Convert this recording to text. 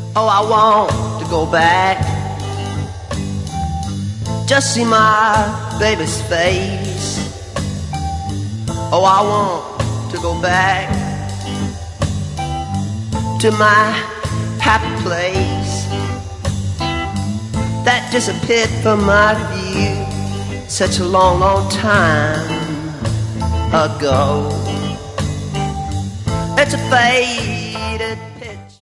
Oh, I want to go back, just see my baby's face. Oh, I want to go back to my happy place that disappeared from my view such a long, long time ago. It's a faded